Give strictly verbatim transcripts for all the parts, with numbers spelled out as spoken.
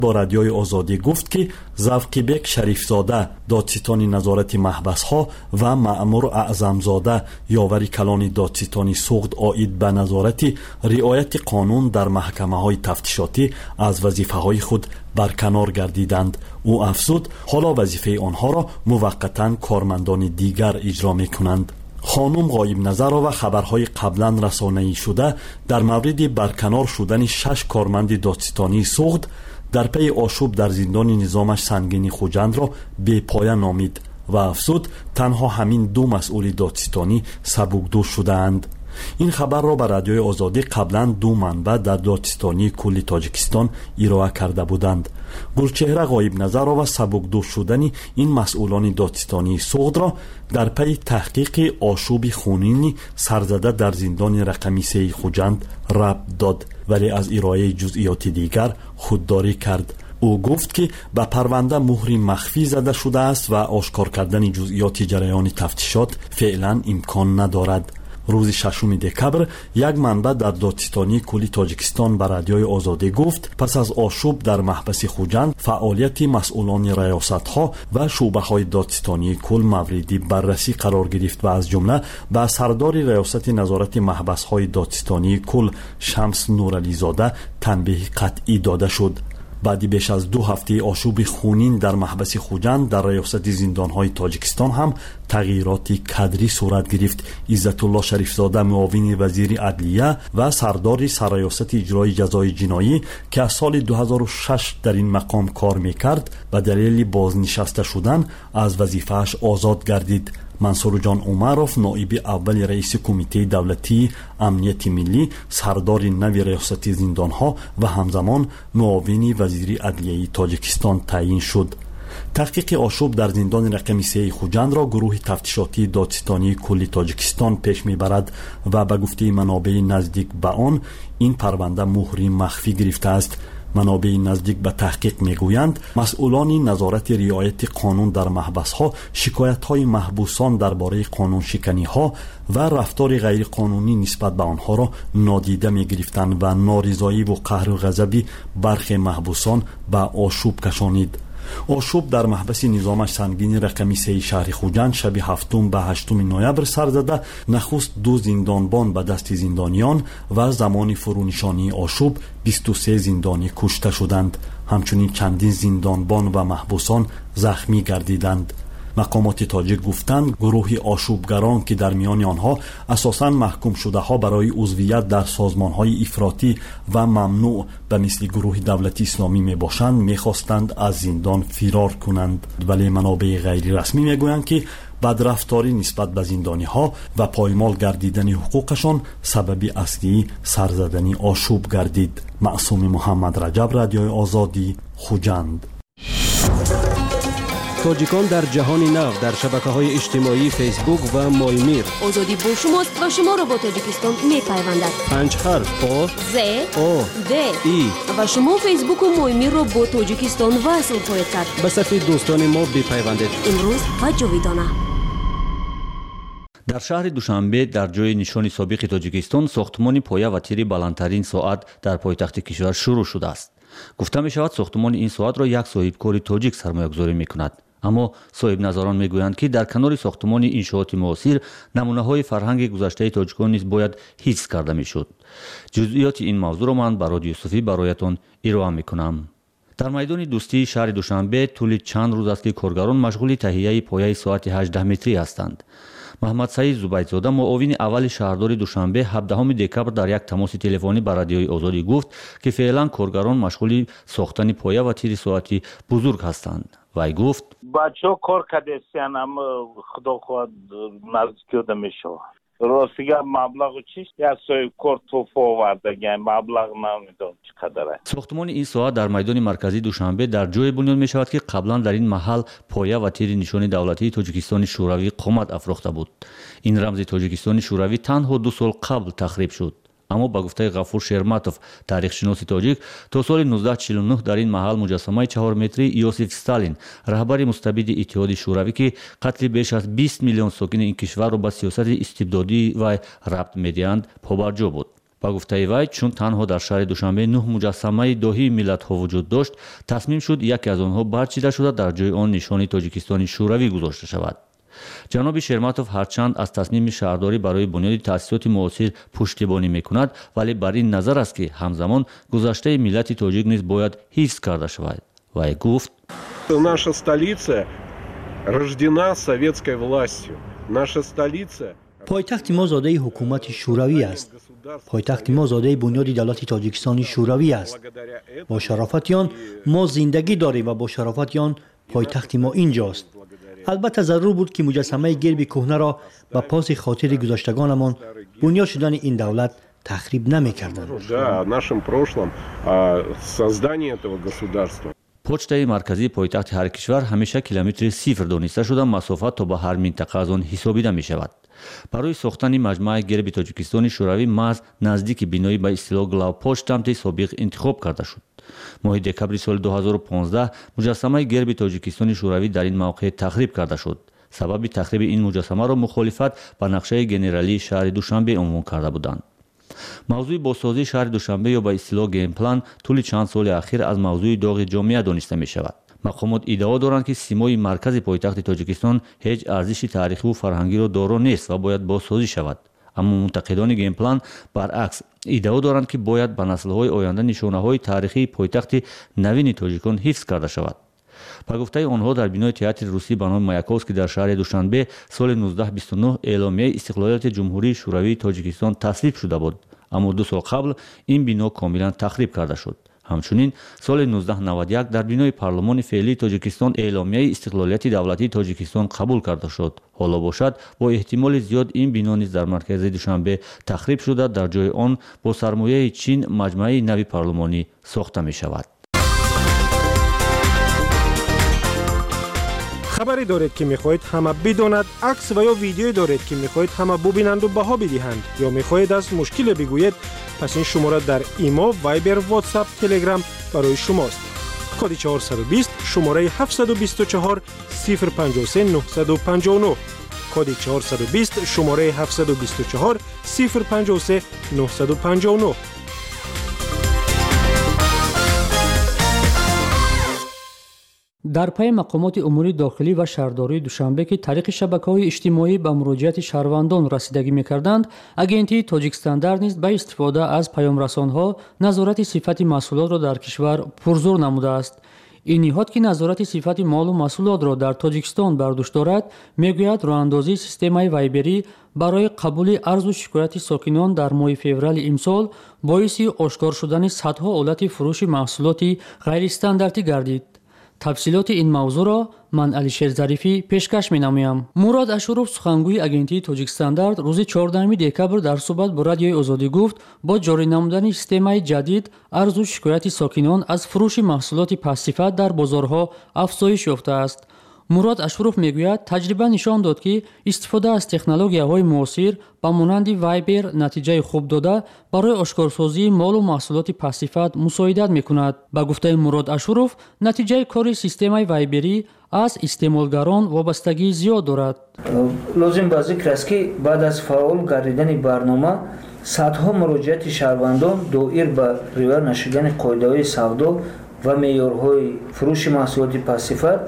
با رادیوی آزادی گفت که زوقیبک شریفزاده دادستان نظارت محبس‌ها و مأمور اعظمزاده یاور کلان دادستان سوخت عاید به نظارت رعایت قانون در محکمه‌های تفتیشاتی از وظیفه‌های خود برکنار گردیدند. او افزود حالا وظیفه آنها را موقتاً کارمندان دیگر اجرا می‌کنند. خانم غایب نظر و خبرهای قبلا رسانه‌ای شده در مورد برکنار شدن شش کارمند دادستانی سوخت در پی آشوب در زندان نظامش سنگین خوجند را بی پایه نامید و افزود تنها همین دو مسئول دادستانی سبکدوش شده‌اند. این خبر را به رادیوی آزادی قبلا دو منبع در دادستانی کل تاجیکستان ارائه کرده بودند. گلچهره غایب نظر و سبکدوش شدن این مسئولان دادستانی سوخت را در پی تحقیق آشوب خونین سرزده در زندان رقمی سه خوجند ربط داد، ولی از ارائه جزئیات دیگر خودداری کرد. او گفت که به پرونده مهر مخفی زده شده است و آشکار کردن جزئیات جریان تفتیشات فعلا امکان ندارد. روز ششم دکبر یک منبع در دادستانی کلی تاجیکستان به رادیوی آزادی گفت پس از آشوب در محبس خوجند فعالیت مسئولان ریاست‌ها و شعبه‌های دادستانی کل مورد بررسی قرار گرفت و از جمله به سردار ریاست نظارت محبس‌های دادستانی کل شمس نورعلیزاده تنبیه قطعی داده شد. بعد بیش از دو هفته آشوب خونین در محبس خوجند در ریاست زندان‌های تاجیکستان هم تغییرات کادری صورت گرفت. عزت الله شریفزاده معاون وزیر عدلیه و سردار سرریاست اجرای جزای جنایی که از سال دو هزار و شش در این مقام کار میکرد به دلیل بازنشسته شدن از وظیفه‌اش آزاد گردید. منصور جان عمروف نائب اول رئیس کمیته دولتی امنیت ملی سردار نوی ریاست زندان‌ها و همزمان معاون وزیر عدلیه تاجیکستان تعیین شد. تحقیق آشوب در زندان رقم سه خوجند را گروه تفتیشاتی دادستانی کل تاجیکستان پیش میبرد و به گفته منابع نزدیک به آن این پرونده مهر مخفی گرفته است. منابع نزدیک به تحقیق میگویند مسئولان نظارت رعایت قانون در محبس‌ها شکایت‌های محبوسان درباره قانون شکنی‌ها و رفتار غیر قانونی نسبت به آنها را نادیده می‌گرفتند و نارضایی و قهر و غضب برخی محبوسان به آشوب کشانید. آشوب در محبس نظامش سنگین رقمی سه شهر خوجند شب هفتم به هشتم نوامبر سر زده نخست دو زندانبان به دست زندانیان و زمان فرونشانی آشوب بیست و سه زندانی کشته شدند. همچنین چندین زندانبان و محبوسان زخمی گردیدند. مقامات تاجیک گفتند گروه آشوبگران که در میان آنها اساساً محکوم شده ها برای عضویت در سازمان های افراطی و ممنوع به مثل گروه دولتی اسلامی می باشند میخواستند از زندان فرار کنند، ولی منابع غیر رسمی میگویند که بدرفتاری نسبت به زندانی ها و پایمال گردیدن حقوقشان سبب اصلی سرزدن آشوب گردید. معصوم محمد رجب، رادیوی آزادی، خوجند. تاجیکان در جهان نو در شبکه‌های اجتماعی فیسبوک و مایمیر. آزادی با شماست و شما را با تاجیکستان می‌پیوندد. پنج حرف آ ز آ د ای و شما فیسبوک و مایمیر را با تاجیکستان وصل خواهید کرد. به صفحه دوستان ما بپیوندید. امروز و جاویدانه. در شهر دوشنبه در جای نشان سابق تاجیکستان ساختمان پایه و تیر بلندترین ساعت در پایتخت کشور شروع شده است. گفته می شود ساختمان این ساعت را یک صاحبکار تاجیک سرمایه‌گذاری می کند. اما صاحب نظران می گویند که در کنار ساختمان انشاءات معاصر نمونه های فرهنگ گذشته تاجیکان نیز باید حفظ کرده می شد. جزئیات این موضوع را من برای یوسفی برایتان ارائه می کنم. در میدان دوستی شهر دوشنبه طول چند روز است که کارگران مشغول تهیه پایه ساعت هجده متری هستند. محمد سعید زبیدزاده معاون اول شهردار دوشنبه هفدهم دکبر در یک تماس تلفنی با رادیوی آزادی گفت که فعلا کارگران مشغول ساختن پایه و تیر ساعتی بزرگ هستند. وی گفت بچه‌ها کار کردن اما خدا خواهد نزدیک میشه. راستی مبلغ چیست؟ یک صاحب کار توفا آورده گه مبلغ نمیدونم چقدره. ساختمان این ساعت در میدان مرکزی دوشنبه در جای بنیاد می شود که قبلا در این محل پایه و تیر نشان دولتی تاجیکستان شوروی قامت افروخته بود. این رمز تاجیکستان شوروی تنها دو سال قبل تخریب شد. اما با گفته غفور شیرماتوف تاریخ شناس تاجیک تا سال نوزده چهل و نه در این محل مجسمه چهار متری یوسف استالین رهبر مستبد اتحاد شوروی که قتل بیش از بیست میلیون ساکن این کشور را به سیاست استبدادی و ربط می‌دهند پابرجا بود. ба гуфтаи вай чун танҳо дар шаҳри душанбе нӯҳ муҷассамаи доҳии миллатҳо вуҷуд дошт, тасмим шуд яке аз онҳо барчида шуда дар ҷои он нишони Тоҷикистони шӯравӣ гузошта шавад. ҷаноби Шерматов ҳарчанд аз тасмими шаҳрдорӣ барои бунёди таъсисоти муосир пуштибонӣ мекунад, вале бар ин назар аст, ки ҳамзамон гузаштаи миллати тоҷик низ бояд ҳифз карда шавад. Вай гуфт: наша столица рождена советской властью. Наша столица پایتخت ما زاده حکومت شوروی است. پایتخت ما زاده بنیاد دولت تاجیکستان شوروی است. با شرافت آن ما زندگی داریم و با شرافت آن پایتخت ما اینجاست. البته ضرور بود که مجسمه گرب کهنه را به پاس خاطر گذشتگانمان بنیاد شدن این دولت تخریب نمی‌کردند. Да, нашим прошлым создание этого государства. почтаи марказии пойтахти ҳар кишвар ҳамеша километри сифр дониста шуда масофат то ба ҳар минтақа аз он ҳисобида мешавад. барои сохтани маҷмӯаи герби Тоҷикистони шӯравӣ маҳз наздики бинои ба истилоҳ главпочтамти собиқ интихоб карда шуд. моҳи декабри соли ду ҳазору понздаҳ муҷассамаи герби Тоҷикистони шӯравӣ дар ин мавқеъ тахриб карда шуд. сабаби тахриби ин муҷассамаро мухолифат ба нақшаи генералии шаҳри Душанбе унвон карда буданд. мавзӯи бозсозии шаҳри Душанбе ё ба истилоҳ геймплан тӯли чанд соли ахир аз мавзӯи доғи ҷомеа дониста мешавад. мақомот иддао доранд, ки симои маркази пойтахти Тоҷикистон ҳеҷ арзиши таърихиву фарҳангиро доро нест ва бояд бозсозӣ шавад. аммо мунтақидони геймплан баръакс иддао доранд, ки бояд ба наслҳои оянда нишонаҳои таърихии пойтахти навини тоҷикон ҳифз карда шавад. ба гуфтаи онҳо дар бинои театри русӣ ба номи Маяковский дар шаҳри Душанбе соли нуздаҳ бисту нӯҳ эъломияи истиқлолияти ҷумҳурии шӯравии Тоҷикистон тасвиб шуда буд, аммо ду сол қабл ин бино комилан тахриб карда шуд. ҳамчунин соли нуздаҳ навад як дар бинои парлумони феълии Тоҷикистон эъломияи истиқлолияти давлатии Тоҷикистон қабул карда шуд. ҳоло бошад бо эҳтимоли зиёд ин бино низ дар маркази Душанбе тахриб шуда дар ҷои он бо сармояи чин маҷмӯаи нави парлумонӣ сохта мешавад. خبری دارید که میخواهید همه بداند، عکس و یا ویدیویی دارید که میخواهید همه ببینند و بها بدهند یا میخواهید از مشکل بگویید، پس این شماره در ایمو، وایبر، واتساپ، تلگرام برای شماست. کد چهارصد و بیست شماره هفتصد و بیست و چهار صفر پنجاه و سه نهصد و پنجاه و نه. کد چهارصد و بیست شماره هفتصد و بیست و چهار صفر پنجاه و سه نهصد و پنجاه و نه. дар пайи мақомоти умури дохилӣ ва шаҳрдории Душанбе ки тариқи шабакаҳои иҷтимоӣ ба муроҷиати шаҳрвандон расидагӣ мекарданд, агентии Тоҷик Стандарт низ ба истифода аз паёмрасонҳо назорати сифати маҳсулотро дар кишвар пурзур намудааст. ин ниҳод ки назорати сифати молу маҳсулотро дар Тоҷикистон бар дӯш дорад, мегӯяд роҳандозии системаи вайберӣ барои қабули арзу шикояти сокинон дар моҳи феврали имсол боиси ошкор шудани садҳо ҳолати фурӯши маҳсулоти ғайристандартӣ гардид. тафсилоти ин мавзӯъро ман Алишер Зарифӣ пешкаш менамоям. Мурод Ашуров, сухангӯи агентии Тоҷик Стандарт, рӯзи чордаҳуми декабр дар суҳбат бо радиои Озодӣ гуфт, бо ҷорӣ намудани системаи ҷадид арзу шикояти сокинон аз фурӯши маҳсулоти пастсифат дар бозорҳо афзоиш ёфтааст. Мурод Ашуров мегӯяд, таҷриба нишон дод, ки истифода аз технологияҳои муосир ба монанди Вайбер натиҷаи хуб дода барои ошкорсозии молу маҳсулоти пастсифат мусоидат мекунад. Ба гуфтаи Мурод Ашуров, натиҷаи кори системаи вайберӣ аз истеъмолгарон вобастагии зиёд дорад. лозим ба зикр аст, ки баъд аз фаъол гардидани барнома садҳо муроҷиати шаҳрвандон доир ба риоя нашидани қоидаҳои савдо ва меъёрҳои фурӯши маҳсулоти пастсифат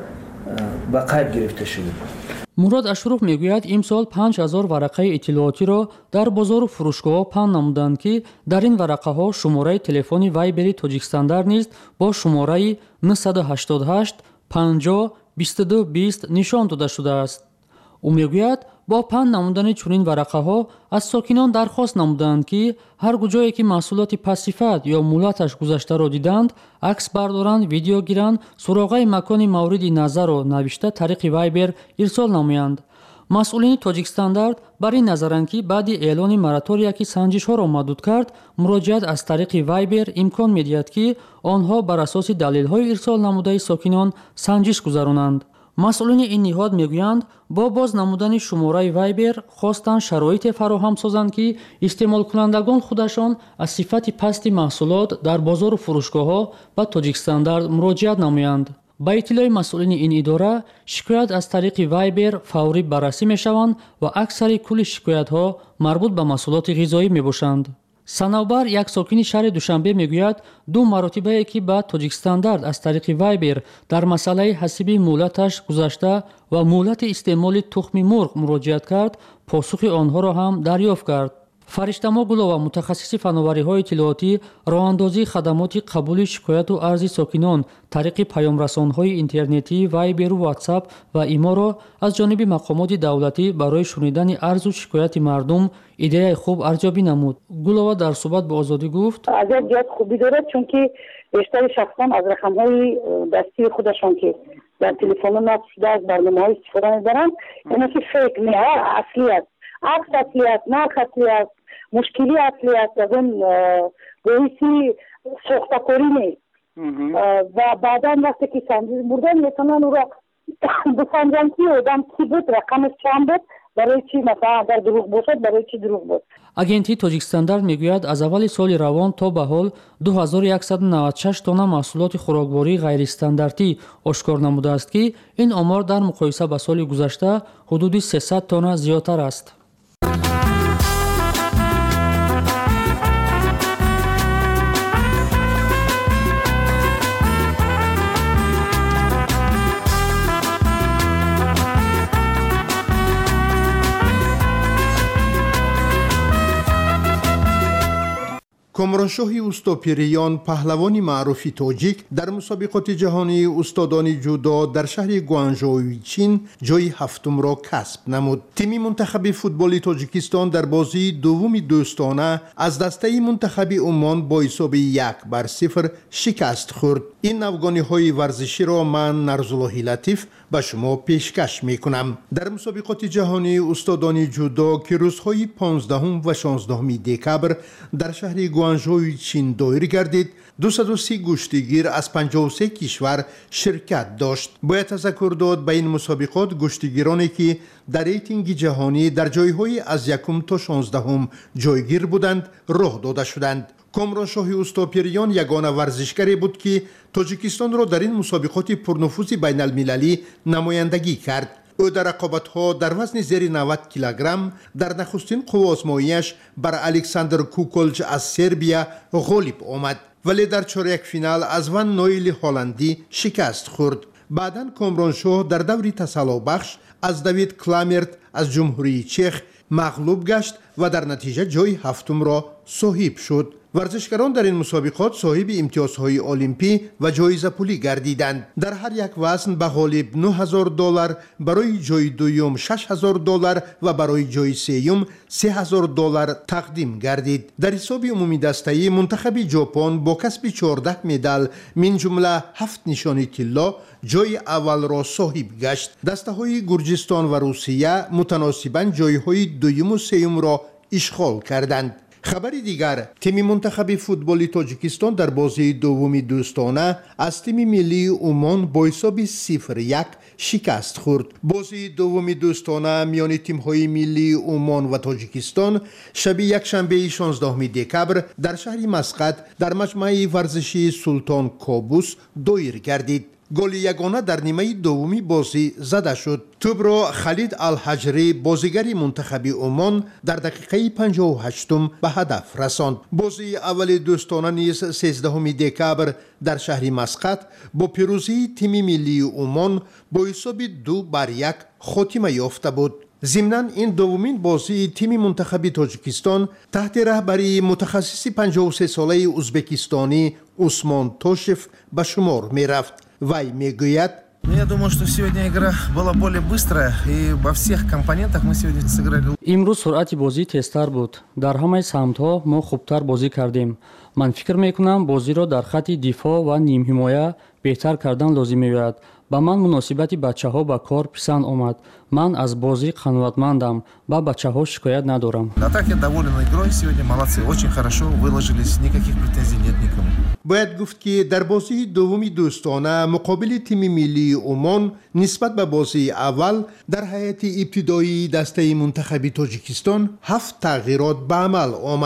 ба қайд гирифта шуд. Мурод Ашуров мегӯяд, имсол панҷ ҳазор варақаи иттилоотиро дар бозору фурӯшгоҳҳо паҳн намуданд, ки дар ин варақаҳо шумораи телефони вайбери Тоҷик Стандарт низ бо шумораи нӯҳсад و ҳаштод و ҳашт панҷоҳ бисту ду бист нишон дода шудааст. ӯ мегӯяд, бо паҳн намудани чунин варақаҳо аз сокинон дархост намуданд, ки ҳар куҷое ки маҳсулоти пастсифат ё муллаташ гузаштаро диданд, акс бардоранд, видео гиранд, суроғаи макони мавриди назарро навишта тариқи вайбер ирсол намоянд. масъулини Тоҷик Стандарт бар ин назаранд, ки баъди эълони моратория ки санҷишҳоро маҳдуд кард, муроҷиат аз тариқи вайбер имкон медиҳад, ки онҳо бар асоси далелҳои ирсол намудаи сокинон санҷиш гузаронанд. масъулини ин ниҳод мегӯянд, бо боз намудани шумораи вайбер хостанд шароите фароҳам созанд, ки истеъмолкунандагон худашон аз сифати пасти маҳсулот дар бозору фурӯшгоҳҳо ба Тоҷик Стандарт муроҷиат намоянд. ба иттилои масъулини ин идора, шикоят аз тариқи вайбер фаврӣ баррасӣ мешаванд ва аксари кулли шикоятҳо марбут ба маҳсулоти ғизоӣ мебошанд. санавбар як сокини шаҳри душанбе мегӯяд ду маротибае ки ба тоҷикстандард аз тариқи вайбер дар масъалаи ҳасиби муҳлаташ гузашта ва муҳлати истеъмоли тухми мурғ муроҷиат кард, посухи онҳоро ҳам дарёфт кард. фариштамо гулова, мутахассиси фановариҳои иттилоотӣ, роҳандозии хадамоти қабули шикояту арзи сокинон тариқи паёмрасонҳои интернетӣ, вайберу ватсап ва иморо аз ҷониби мақомоти давлатӣ барои шунидани арзу шикояти мардум идеяи хуб арзёбӣ намуд. Гулова дар суҳбат ба Озодӣ гуфт: азият ҷиҳат хубӣ дорад, чунки бештари шахсон аз рақамҳои дастии худашон ки дар телефоно насб шуда аз барномаҳо истифода мебаранд, яъне ки фейк не аслӣ аст. акс аслӣ аст, нарх аслӣ аст, мушкилӣ аслӣ аст, аз он боиси сохтакорӣ нест. ва баъдан вақте ки санҷиш бурдан метавонанд ӯро бисанҷанд ки одам чӣ буд, рақамаш чанд буд, барои чӣ масалан агар дурӯғ бошад, барои чӣ дурӯғ буд. Агентии Тоҷикстандард мегӯяд аз аввали соли равон то ба ҳол ду ҳазору яксаду навад и шаш тонна маҳсулоти хӯроквории ғайристандартӣ ошкор намудааст ки ин омор дар муқоиса ба соли гузашта ҳудуди сесад тонна зиёдтар аст. کامرانشاهی استاپیریان پهلوانی معروف تاجیک در مسابقات جهانی استادان جودو در شهر گوانژوی چین جای هفتم را کسب نمود. تیم منتخب فوتبال تاجیکستان در بازی دوم دوستانه از دسته منتخب عمان با حساب یک بر صفر شکست خورد. این افغانی ورزشی را من نرزالله لطیف به شما پیشکش می کنم. در مسابقات جهانی استادان جودو که روزهای پانزدهم و شانزدهم دکبر در شهر گوانژوی چین دایر گردید، دویست و سی گشتیگیر از پنجاه و سه کشور شرکت داشت. باید تذکر داد به این مسابقات گشتیگیرانی که در ریتینگ جهانی در جایهای از یکم تا شانزدهم جایگیر بودند راه داده شدند. کامرانشاه استاپیریان یگانه ورزشکاری بود که تاجیکستان را در این مسابقات پرنفوذ بین المللی نمایندگی کرد. او در رقابت‌ها در وزن زیر نود کیلوگرم در نخستین قوه آزمایی‌اش بر الکساندر کوکولج از سربیا غالب آمد، ولی در چهارک فینال از ون نویل هلندی شکست خورد. بعداً کامرانشاه در دوری تسلابخش از دوید کلامرت از جمهوری چخ مغلوب گشت و در نتیجه جای هفتم را صاحب شد. ورزشکاران در این مسابقات صاحب امتیازهای المپی و جایزه پولی گردیدند. در هر یک وزن به غالب نه هزار دلار، برای جای دوم شش هزار دلار و برای جای سوم سه هزار دلار تقدیم گردید. در حساب عمومی دسته منتخب ژاپن با کسب چهارده مدال من جمله هفت نشانی طلا جای اول را صاحب گشت. دسته های گرجستان و روسیه متناسباً جای های دوم و سوم را اشغال کردند. خبر دیگر، تیم منتخب فوتبال تاجیکستان در بازی دومی دوستانه از تیم ملی عمان با حساب صفر یک شکست خورد. بازی دومی دوستانه میان تیم‌های ملی عمان و تاجیکستان شب یکشنبه شانزدهم دکبر در شهر مسقط در مجمع ورزشی سلطان کابوس دایر گردید. گل یگانه در نیمه دومی بازی زده شد. توپ را خالد الحجری بازیگر منتخب عمان در دقیقه پنجاه و هشتم به هدف رساند. بازی اول دوستانه نیز سیزدهم دکبر در شهر مسقط با پیروزی تیم ملی عمان با حساب دو بر یک خاتمه یافته بود. ضمناً این دومین بازی تیم منتخب تاجیکستان تحت رهبری متخصص پنجاه و سه ساله ازبکستانی عثمان توشف به شمار می رفت. وای میگوید: Я думаю, что сегодня игра была более быстрая и во всех компонентах мы сегодня сыграли. имрӯз суръати бозӣ тезтар буд. дар ҳамаи самтҳо мо хубтар бозӣ кардем. ман фикр мекунам бозиро дар хатти дифоъ ва нимҳимоя беҳтар кардан лозим меояд. ба ман муносибати бачаҳо ба кор писанд омад. ман аз бозӣ қаноатмандам, ба бачаҳо шикоят надорам. А так я доволен игрой сегодня, молодцы, очень хорошо выложились, никаких претензий нет никому. باید گفت که در بازی دومی دوستانه مقابل تیم ملی عمان نسبت به بازی اول در حیات ابتدایی دسته منتخب تاجیکستان هفت تغییرات به عمل آمد.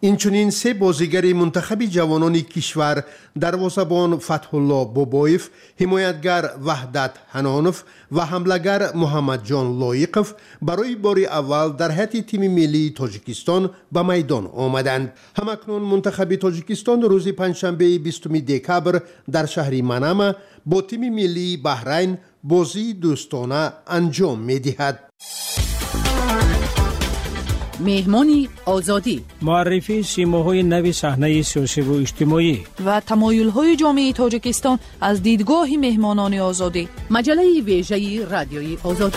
اینچنین سه بازیگر منتخب جوانان کشور دروازه‌بان فتح‌الله بابایف، حمایتگر وحدت حنانف و حمله‌گر محمد جان لایقов برای بار اول در هیئت تیم ملی تاجیکستان به میدان آمدند. همکنون منتخب تاجیکستان روز پنجشنبه بیستم دکبر در شهر منامه با تیم ملی بحرین بازی دوستانه انجام می‌دهد. مهمانی آزادی، معرفی سیماهای نو صحنه سیاسی و اجتماعی و تمایل‌های جامعه تاجیکستان از دیدگاه مهمانان آزادی. مجله ویژه رادیوی آزادی.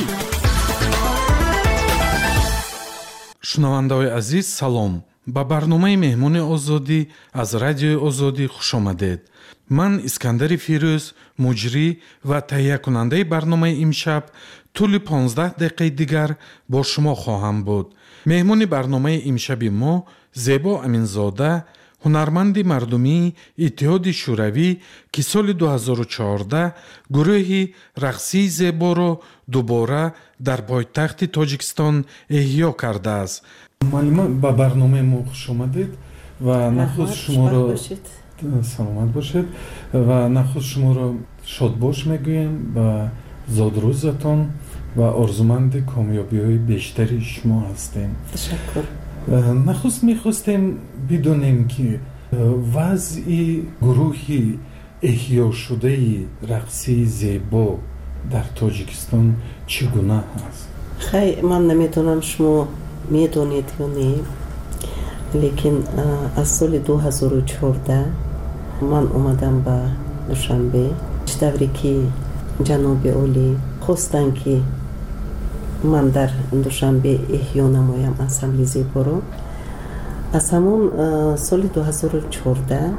шунавандаҳои азиз салом, ба барномаи меҳмони озодӣ аз радиои озодӣ хуш омадед. ман искандари фирӯз, муҷрӣ ва таҳиякунандаи барномаи имшаб тӯли понздаҳ дақиқаи дигар бо шумо хоҳам буд. меҳмони барномаи имшаби мо зебо аминзода, ҳунарманди мардумии иттиҳоди шӯравӣ, ки соли ду ҳазору чаҳордаҳ гурӯҳи рақсии зеборо дубора дар пойтахти тоҷикистон эҳё кардааст. муаллима, ба барномаи мо хуш омадед ва нахуст шуморо саломат бошед ва нахуст шуморо шодбош мегӯем ба зодрӯзатон ва орзуманди комёбиҳои бештари шумо ҳастем. ташаккур. нахуст мехостем бидонем ки вазъи гурӯҳи эҳёшудаи рақсии зебо дар тоҷикистон чӣ гуна ҳаст? хай ман наметонам шумо медонед ё не, лекин аз соли ду ҳазору чаҳордаҳ ман омадам ба душанбе давре ки ҷаноби олӣ хостанд ки ман дар душанбе эҳё намоям ансамбли зеборо. аз ҳамон соли ду ҳазору чаҳордаҳ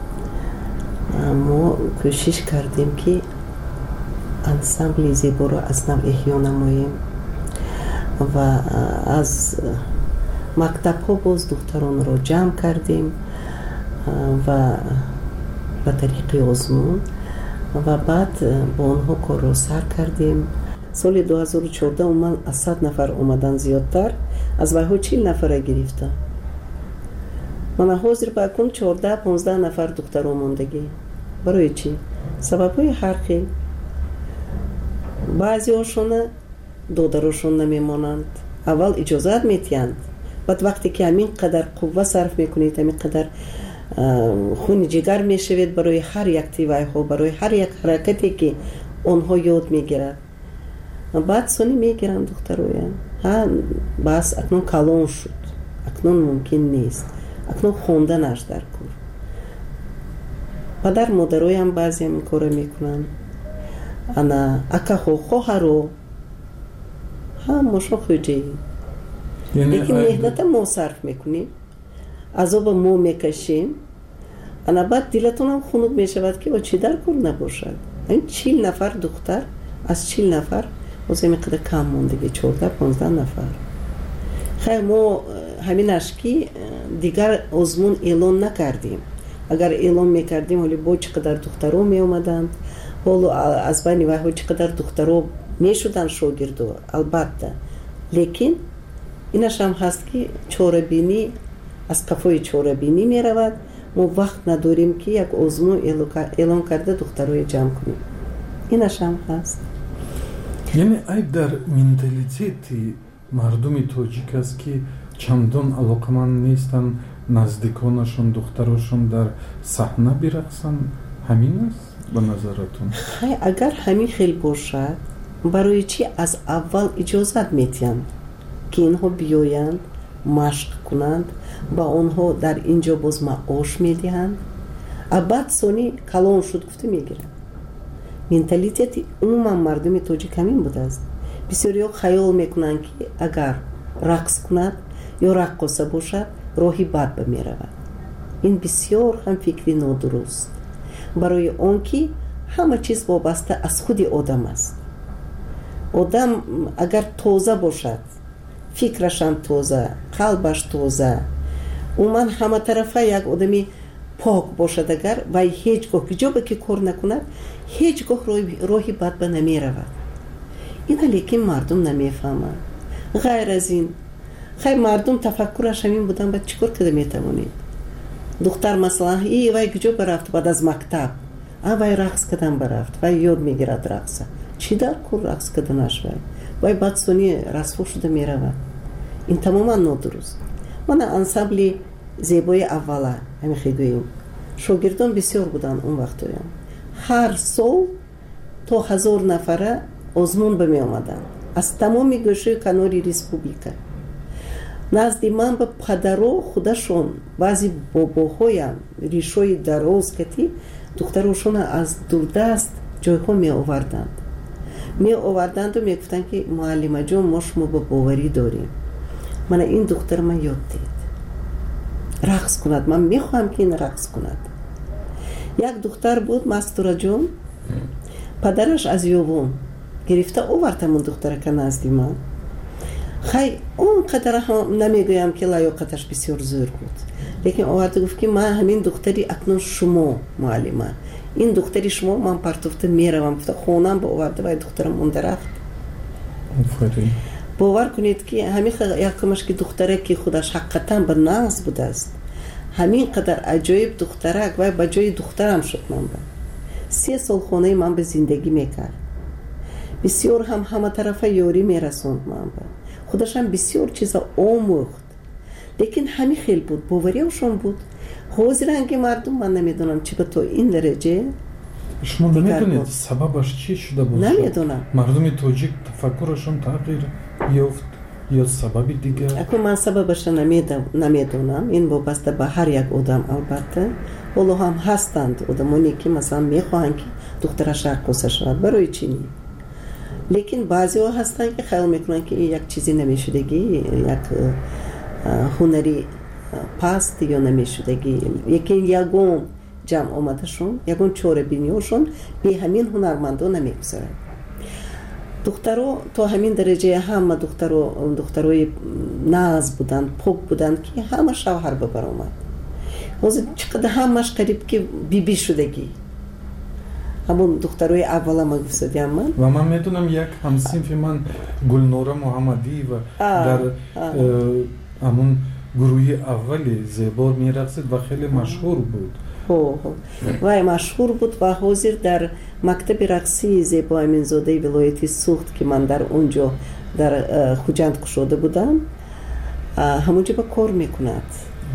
мо кӯшиш кардем ки ансамбли зеборо аз нав эҳё намоем ва аз мактабҳо боз духтаронро ҷамъ кардем ва ба тариқи озмун ва баъд бо онҳо корро сар кардем. соли ду ҳазору чаҳордаҳ умуман аз сад нафар омадан зиёдтар, аз вайҳо чил нафара гирифта. мана ҳозир ба акун чаҳордаҳ понздаҳ нафар духтаро мондагӣ. барои чӣ? сабабҳои ҳар хел. баъзеҳошона додарошон намемонанд, аввал иҷозат метиҳанд, баъд вақте ки ҳамин қадар қувва сарф мекунед, ҳамин қадар хуни ҷигар мешавед барои ҳар як тивайҳо, барои ҳар як ҳаракате ки онҳо ёд мегиранд, баъд сони мегиранд духтароям. ҳа бас акнун калон шуд, акнун мумкин нест, акнун хонданаш дар кор. падар модароям баъзе ҳамин кора мекунанд. ана акаҳо хоҳаро ҳа мошо хуҷаи лекин меҳната мо сарф мекунем, азоба мо мекашем, ана баъд дилатонам хунук мешавад ки о чӣ дар кор набошад. ин чил нафар духтар аз чил нафар боз ҳамин қадар кам мондагӣ, чаҳордаҳ понздаҳ нафар. хайр мо ҳаминаш ки дигар озмун эълон накардем. агар эълон мекардем ҳоли бо чӣ қадар духтаро меомаданд, ҳоло аз байни вайҳо чӣ қадар духтаро мешуданд шогирдо, албатта. лекин инашам ҳаст ки чорабинӣ аз қафои чорабинӣ меравад. мо вақт надорем ки як озмун эълон карда духтарои ҷамъ кунем. инашам ҳаст. яъне айб дар менталитети мардуми тоҷик аст ки чандон алоқаманд нестанд наздиконашон духтарошон дар саҳна бирақсанд. ҳамин аст ба назаратон? ҳай агар ҳамин хел бошад, барои чӣ аз аввал иҷозат метиҳанд ки инҳо биёянд машқ кунанд, ба онҳо дар ин ҷо боз маош медиҳанд, абад сони калон шуд гуфта мегиранд. менталитети умуман мардуми тоҷик ҳамин будааст. бисёриҳо хаёл мекунанд ки агар рақс кунад ё раққоса бошад, роҳи бад ба меравад. ин бисёр ҳам фикри нодуруст, барои он ки ҳама чиз вобаста аз худи одам аст. одам агар тоза бошад, фикрашам тоза, қалбаш тоза, умуман ҳаматарафа як одами пок бошад, агар вай ҳеҷ гоҳ ҷоба ки кор накунад, ҳеҷ гоҳ роҳи бад ба намеравад. ина лекин мардум намефаҳмад. ғайр аз ин хай мардум тафаккураш ҳамин будан баъд чӣ кор карда метавонед? духтар масалан и вай куҷо baрафт баъд аз мактаб? а вай рақс кардан baрафт, вай ёд мегирад рақса. чӣ дар кор рақс карданаш вай? вай баъд сони расво шуда меравад. ин тамоман нодуруст. мана ансамбли зебои аввала ҳамихе гӯем. шогирдон бисёр буданд он вақтоям. ҳар сол то ҳазор нафара озмун ба меомаданд аз тамоми гӯшаи канори республика. назди ман ба падаро худашон баъзи бобоҳоям ришои дароз кати духтарошона аз дурдаст ҷойҳо меоварданд. меоварданду мегуфтанд ки муаллимаҷон мо шумо ба боварӣ дорем. мана ин духтар ман ёд дид рақс кунад. ман мехоҳам ки ин рақс кунад. як духтар буд мастураҷон, падараш аз ёвон гирифта овард ҳамон духтарака назди ман. хай он қадар намегӯям ки лаёқаташ бисёр зӯр буд, лекин оварда гуфт ки ман ҳамин духтари акнун шумо муаллима, ин духтари шумо ман партофта меравам. гуфта хонам ба оварда вай духтарам монда рафт. бовар кунед ки ҳамин якумаш ки духтаре ки худаш ҳақиқатан ба нағз будааст, ҳамин қадар аҷоиб духтарак вай ба ҷои духтарам шуд. ман ба се сол хонаи ман ба зиндагӣ мекард. бисёр ҳам ҳаматарафа ёрӣ мерасонд. ман ба худашам бисёр чиза омӯхт, лекин ҳамин хел буд, бовариашон буд. ҳозиранги мардум ман намедонам чӣ ба то ин дараҷа. шумо намедонед сабабаш чӣ шуда бошад? намедонам. мардуми тоҷик тафаккурашон тағйир ёфт ё сабаби дигар? акун ман сабабаша намедонам. ин вобаста ба ҳар як одам албатта. ҳоло ҳам ҳастанд одамоне ки масалан мехоҳанд ки духтараш раққоса шавад. барои чӣ не? лекин баъзеҳо ҳастанд ки хаёл мекунанд ки як чизи намешудагӣ, як ҳунари паст ё намешудагӣ, лекин ягон ҷамъ омадашон, ягон чорабиниёшон бе ҳамин ҳунармандо намегузарад. духтаро то ҳамин дараҷаи ҳама духтаро духтарои нағз буданд, пок буданд ки ҳама шавҳар бабаромад. ҳозир чӣ қадар ҳамаш қариб ки бибӣ шудагӣ. ҳамон духтарои аввала ма гуфтадиам ман. ва ман медонам як ҳамсинфи ман Гулнора Муҳаммадиева дар ҳамон гурӯҳи аввали зебо мерақсид ва хеле машҳур буд. вай машҳур буд ва ҳозир дар мактаби рақсии Зебо Аминзодаи вилояти Суғд ки ман дар он ҷо дар Хуҷанд кушода будам, ҳамонҷо ба кор мекунад.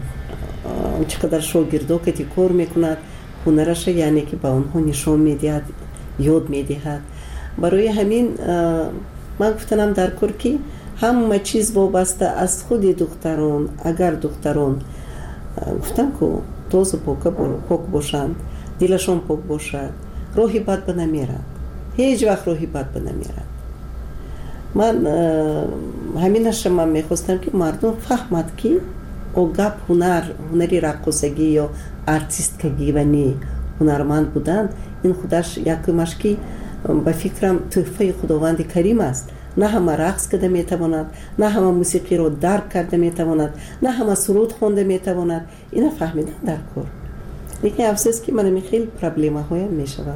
чӣ қадар шогирдо кати кор мекунад, ҳунараша яъне ки ба онҳо нишон медиҳад, ёд медиҳад. барои ҳамин ман гуфтанам дар кор ки ҳама чиз вобаста аз худи духтарон, агар духтарон гуфтам ку тозу пок бошанд, дилашон пок бошад, роҳи бад ба намерад, ҳеҷ вақт роҳи бад ба намерад. ман ҳаминаша ман мехостам ки мардум фаҳмад ки огап ҳунар, ҳунари раққосагӣ ё артисткагӣ ва не ҳунарманд будан ин худаш якумаш ки ба фикрам тӯҳфаи худованди карим аст. на ҳама рақс карда метавонад, на ҳама мусиқиро дарк карда метавонад, на ҳама суруд хонда метавонад. ина фаҳмидан дар кор. лекин афсӯс ки манами хеле проблемаҳоям мешавад.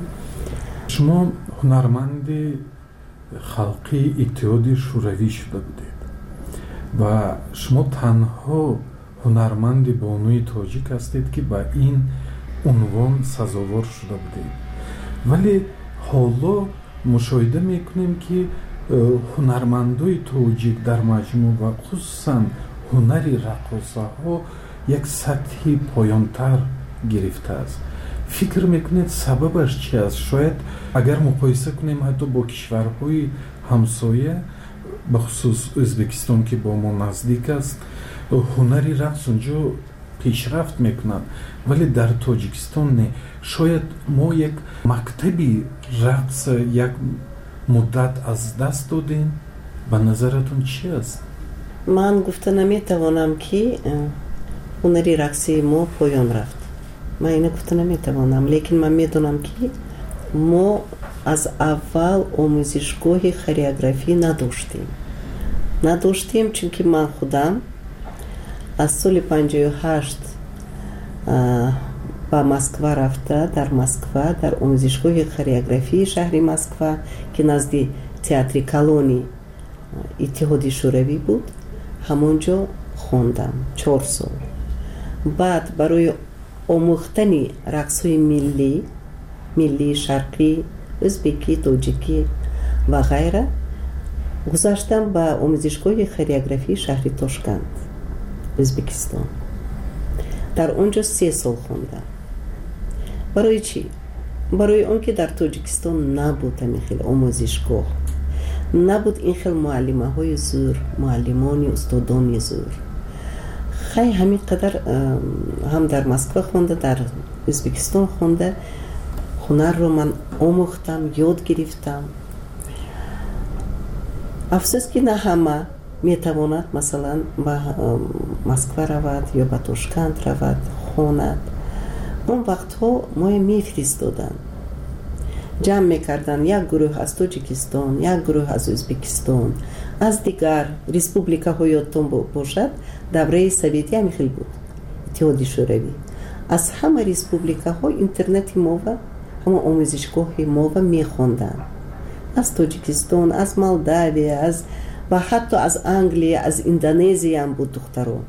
шумо ҳунарманди халқии иттиҳоди шӯравӣ шуда будед ва шумо танҳо ҳунарманди бонуи тоҷик ҳастед ки ба ин унвон сазовор шуда будед. вале ҳоло мушоҳида мекунем ки ҳунармандои тоҷик дар маҷмӯъ ва хусусан ҳунари раққосаҳо як сатҳи поёнтар гирифтааст. фикр мекунед сабабаш чӣ аст? шояд агар муқоиса кунем ҳатто бо кишварҳои ҳамсоя, бахусус Ӯзбекистон ки бо мо наздик аст, ҳунари рақс онҷо пешрафт мекунад, вале дар Тоҷикистон не. шояд мо як мактаби рақс як муддат аз даст додем. ба назаратон чӣ аст? ман гуфта наметавонам ки ҳунари рақси мо поён рафт. ман ина гуфта наметавонам, лекин ман медонам ки мо аз аввал омӯзишгоҳи хореографӣ надоштем. надоштем чунки ман худам аз соли панҷоҳу ҳашт ба Москва рафта, дар Москва дар омӯзишгоҳи хореографии шаҳри Москва ки назди театри Колони иттиҳоди шӯравӣ буд, همونجا خوندم چهار سال. بعد برای آموختن رقص‌های ملی ملی شرقی، ازبکی، تاجیکی و غیره گذاشتم به آموزشگاه خریوگرافی شهر تاشکند ازبکستان. در اونجا سه سال خوندم. برای چی؟ برای اون که در تاجیکستان نبود همین خیلی آموزشگاه، نبود این خیلی معلمه های زور، معلمانی استادانی زور. خیلی همین قدر هم در مسکو خونده، در ازبکستان خونده، هنر رو من آموختم، یاد گرفتم. افسوس که نه همه میتواند مثلا به مسکو رود یا به تاشکند رود خواند. اون وقت ها ما میفرستادن، جمع میکردن، یک گروه از تاجیکستان، یک گروه از ازبکستان، از دیگر ریسپوبلیکا های یادتون باشد دوره سوویتی هم خیلی بود، اتحادیه شوروی. از همه ریسپوبلیکا ها اینترنت ما و همه آموزشگاه ما و میخوندن، از تاجیکستان، از مالداوی، از و حتی از انگلیه، از اندونزی هم بود دختران.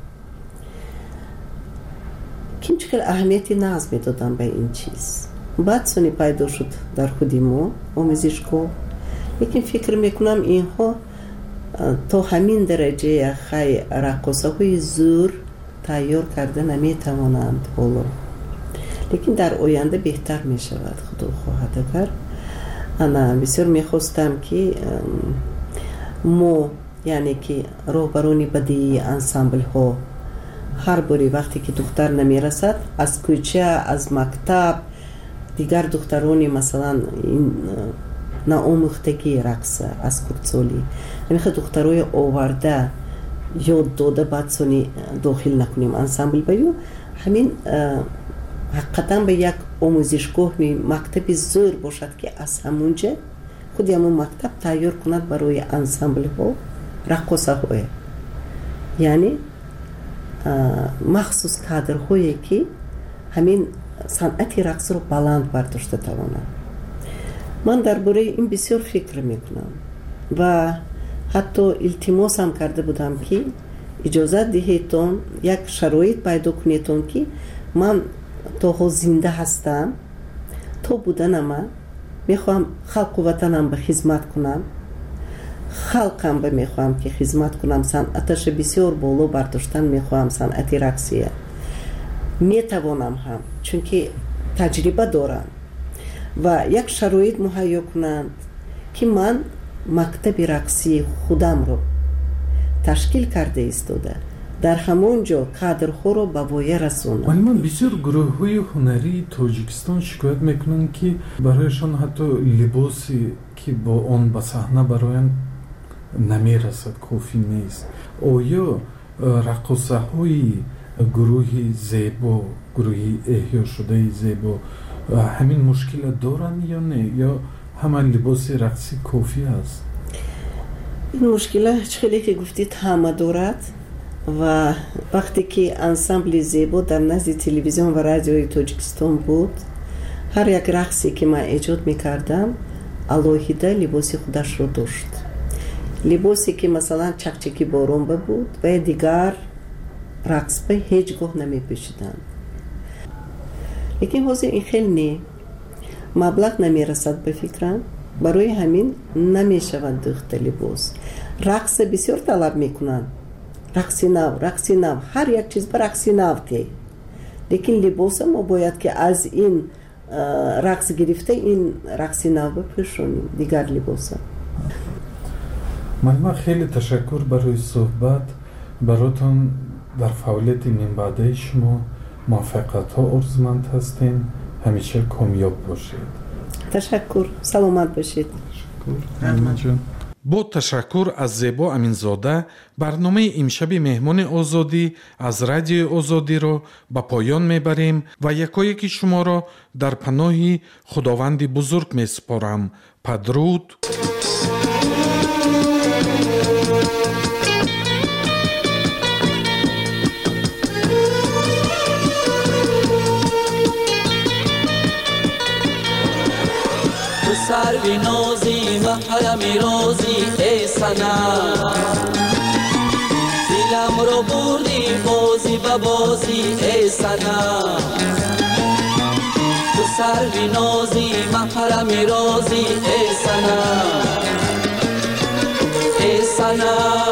که چقدر اهمیتی ناز میدادن به این چیز. بعد سونی پیدا شد در خودی ما آموزشگاه. لیکن فکر میکنم اینها تا همین درجه خیلی رقاصه های زور تیار کرده نمیتوانند حالا. لیکن در آینده بهتر میشود خدا خواهد اگر. انا بسیار میخواستم که ما یعنی که راهبران بدی انسامبل ها هر باری وقتی که دختر نمیرسد از کوچه، از مکتب، دیگر دخترانی مثلا این ناآموختگی رقص از کردسالی نمیخه دخترای آورده یاد داده بعد سونی داخل نکنیم انسامبل بیو، همین حقیقتا به یک آموزشگاه می مکتب زور باشد که از همونجا خود همون مکتب تیار کند برای انسامبل ها رقصه های، یعنی مخصوص کادر هایی که همین صنعت رقص رو بلند برداشته توانند. من درباره این بسیار فکر میکنم و حتی التماس هم کرده بودم که اجازه دهیتون یک شرایط پیدا کنیتون که من تا زنده هستم، تا بودنم میخوام خلق و وطنم به خدمت کنم، خلقم به میخوام که خدمت کنم، صنعتش بسیار بالا برداشتن میخوام، صنعت رقصیه میتوانم هم چون که تجربه دارم و یک شرایط مهیا کنند که من مکتب رقصی خودم رو تشکیل کرده ایستاده در همونجا کادرها رو به وایه رسونم. ولی من بسیار گروه های هنری تاجیکستان شکایت میکنن که برایشان حتی لباسی که با آن به صحنه براین نمیرسد، کافی نیست. آیا رقصه های گروه زیبا، گروه احیا شده زیبا همین مشکل دارن یا نه، یا همه لباس رقصی کافی است؟ این مشکل خیلی که گفتید همه دارد و وقتی که انسامبل زیبا در نزد تلویزیون و رادیوی تاجیکستان بود، هر یک رقصی که من ایجاد میکردم علاهیده لباس خودش رو داشت. لباسی که مثلا چکچکی بارون بود و دیگر رقص به هیچگاه نمی پوشیدند. لیکن حاضر این خیلی نه مبلغ نمی رسد به فکرم، برای همین نمی شود دخت لباس. رقص بسیار طلب می کنند، رقصی نو، رقصی نو، هر یک چیز به رقصی نو که، لیکن لباس ما باید که از این رقص گرفته این رقصی نو بپوشونیم دیگر لباس. من خیلی تشکر برای صحبت براتون. در فعالیت من بعده شما موفقیت ها ارزمند هستیم، همیشه کامیاب باشید. تشکر، سلامت باشید. تشکر. با تشکر از زیبا امینزاده، برنامه امشب مهمان آزادی از رادیو آزادی را به پایان میبریم و یکایک شما را در پناه خداوند بزرگ میسپارم. پدرود. سروی نازی محرم رازی ای سنم دلم رو بردی بازی به بازی ای صنم تو سر نازی محرم رازی ای صنم ای صنم